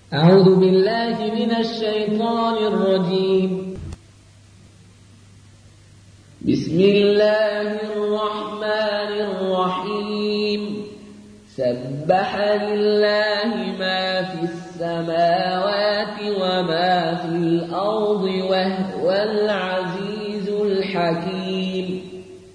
أعوذ بالله من الشيطان الرجيم. بسم الله الرحمن الرحيم. سبح لله ما في السماوات وما في الأرض وهو العزيز الحكيم.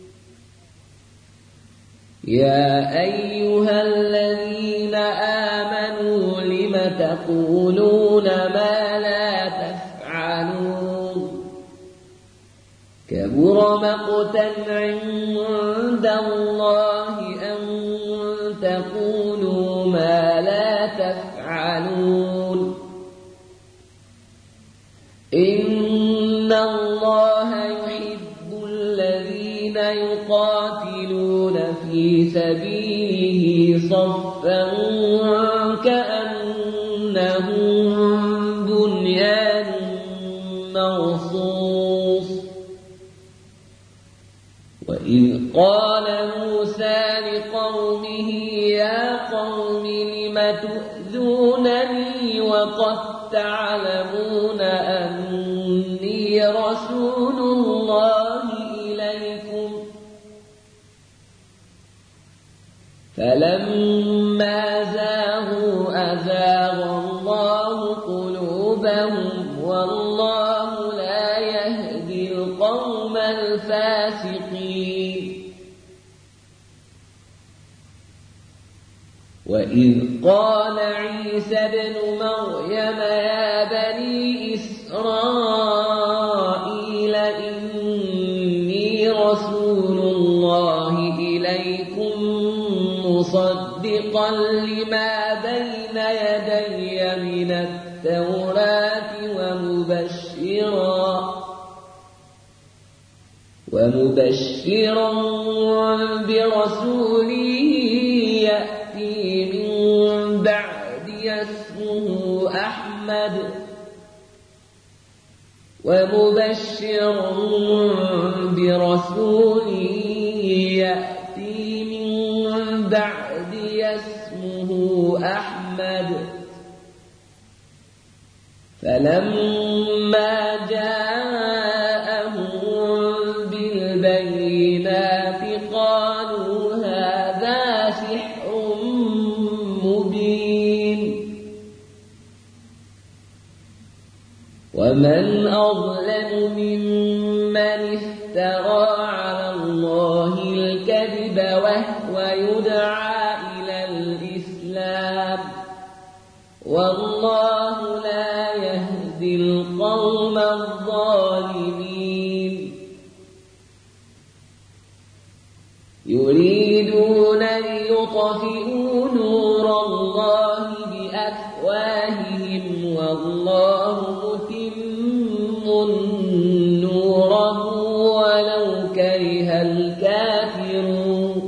يا أيها الذين آمنوا لم تقولون ما لا تفعلون؟ كبر مقتا عند الله أن تقولوا ما لا تفعلون. إن الله يحب الذين يقاتلون في سبيله صفا كأنهم بنيان مرصوص. وإذ قال موسى لقومه يا قوم لم تؤذونني وقد تعلمون أني رسول الله إليكم؟ فلما زاغوا أزاغ الله قلوبهم والله لا يهدي القوم الفاسقين. وإذ قال عيسى ابن مريم يا بني إسرائيل إني رسول الله إليكم مصدقا لما بين يدي من التوراة ومبشرا برسول يأتي من بعدي اسمه أحمد فلما جاءهم بالبينات قالوا هذا سحر مبين. ومن أظلم ممن افترى على الله الكذب وهو يدعى إلى الإسلام والله لا يهدي القوم الظالمين. يريدون ليطفئوا نور الله بأفواههم والله متم نوره ولو كره الكافرون.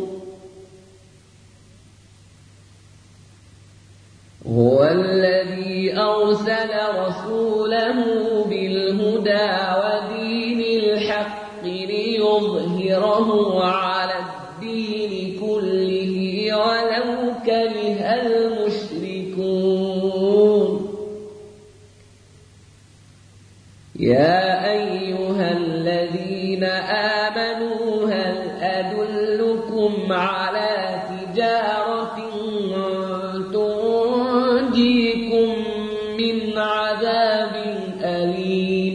هو الذي أرسل رسوله بالهدى ودين الحق ليظهره على الدين كله ولو كره المشركون. يا أيها الذين آمنوا هل أدلكم على تجارة تنجيكم من عذاب أليم؟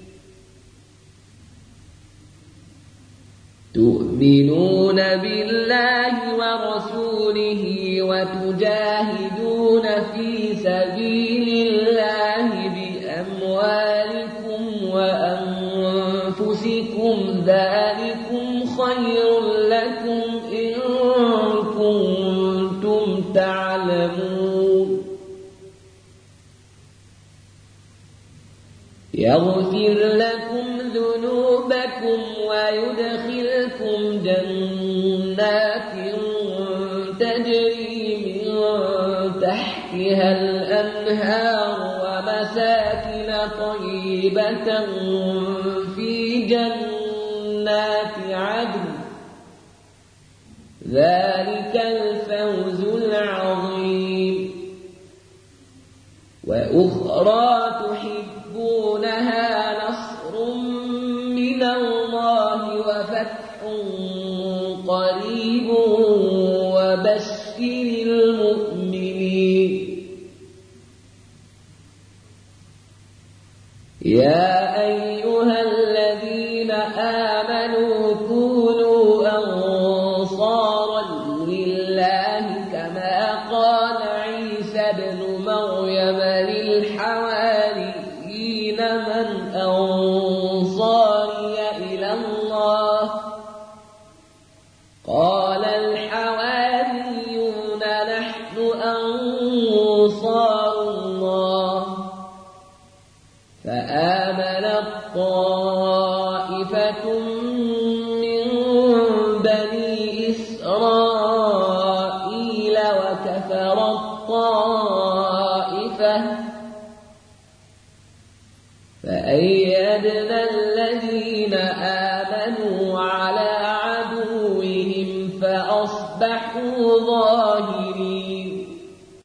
تؤمنون بالله ورسوله وتجاهدون في سبيل الله بأموالكم وأنفسكم ذلكم خير لكم إن كنتم تعلمون. يغفر لكم ذنوبكم ويدخلكم جنات تجري من تحتها الأنهار ومساكن طيبة في جنات عدن ذلك الفوز العظيم. وأخرى تحبونها نصر من الله وفتح قريب وبشر المؤمنين يا أيها الذين آمنوا كونوا أنصارا لله كما قال عيسى ابن مريم للحواريين من أنصاري إلى الله قال الحواريون نحن أنصار الله فآمنت طائفة من بني إسرائيل وكفرت طائفة فأيدنا الذين آمنوا على عدوهم فأصبحوا ظاهرين